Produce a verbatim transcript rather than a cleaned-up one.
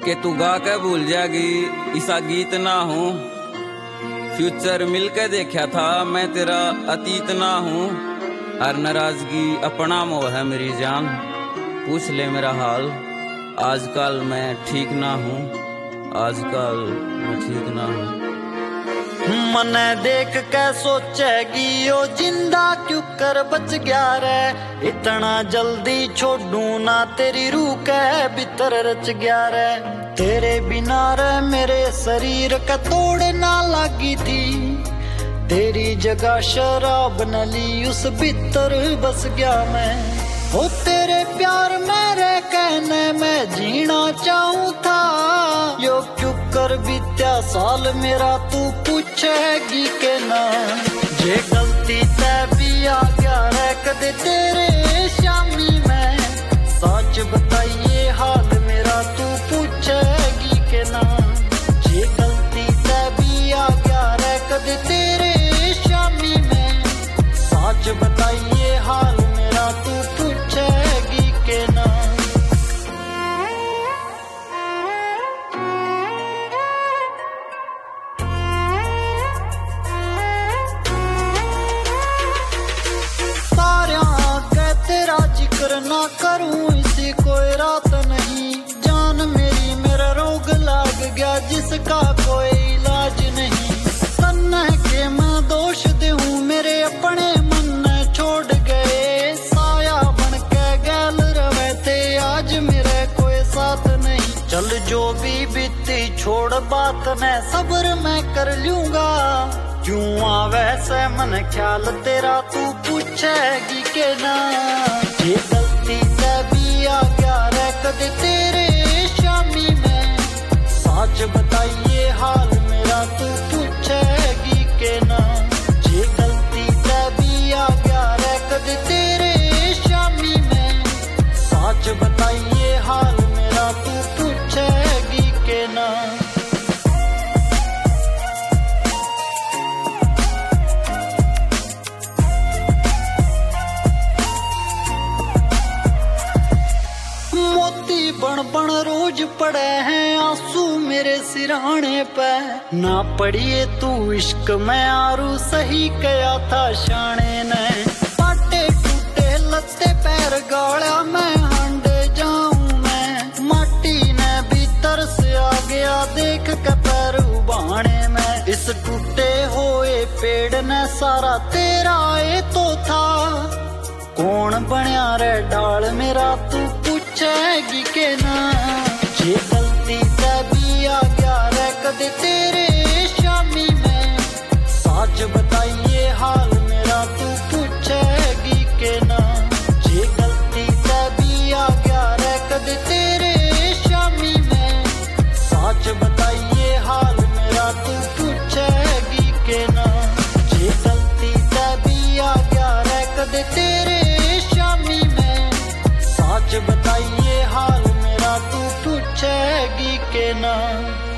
कि तू गा के भूल जाएगी ऐसा गीत ना हूँ। फ्यूचर मिलके देखा था मैं तेरा अतीत ना हूँ। हर नाराजगी अपना मोह है मेरी जान, पूछ ले मेरा हाल। आजकल मैं ठीक ना हूँ, आजकल मैं ठीक ना हूँ। मने देख के सोचेगी ओ जिंदा क्यों कर बच गया रे। इतना जल्दी छोड़ू ना तेरी रूह के भीतर रच गया रे। तेरे बिना रे मेरे शरीर का तोड़ ना लगी थी। तेरी जगह शराब न ली उस भीतर बस गया मैं। ओ तेरे प्यार मेरे कहने में जीना चाहूँ था। यो क्यों कर बीत्या साल मेरा तू पूछेगी के ना। जे गलती तै भी आ गया रे कदे तेरे शामी में। सच बताइए हाल मेरा तू पूछेगी के ना। जे गलती तै भी आ गया रे कदे तेरे शामी में। सच बताइए हाल मेरा तू पूछेगी के ना। तेरा जिक्र ना करूं इसी कोई रात नहीं। जान मेरी मेरा रोग लाग गया जिसका कोई इलाज नहीं। तन्ने के मैं दोष दूं मेरे अपने मन ने छोड़ गए। साया बन के गैल रवे थे आज मेरे कोई साथ नहीं। चल जो भी बीती छोड़ बात ने सब्र मैं कर लूंगा। क्यों आवे से मन ख्याल तेरा तू पूछेगी के ना। ये गलती से भी आ गया रे कदे तेरे शामी में। सच बताइए हाल मेरा तू पूछेगी के ना। ये गलती से भी आ गया रे कदे तेरे शामी में। सच बताइए हाल मेरा तू पूछेगी के ना। बण बण रोज पड़े हैं आंसू मेरे सिरहाने पे। ना पड़िए तू इश्क में आरू सही कया था शाने ने। पाटे टूटे लत्ते पैर गाड़ा मैं हांडे जाऊं मैं। माटी ने भीतर से आ गया देख के पैर उबाने में। इस टूटे हुए पेड़ ने सारा तेरा ये तो था। कौन बनया रे डाल मेरा तू पूछेगी के ना। ये गलती से भी आ गया रे कदे तेरे शामी में। सच बताइए हाल मेरा तू पूछेगी के ना। ये गलती से भी आ गया रे कदे तेरे शामी में। सच बताइए हाल मेरा तू पूछेगी के ना। ये गलती से भी आ गया रे कदे तेरे शामी में। सच बताइए हाल मेरा तू पूछेगी के ना।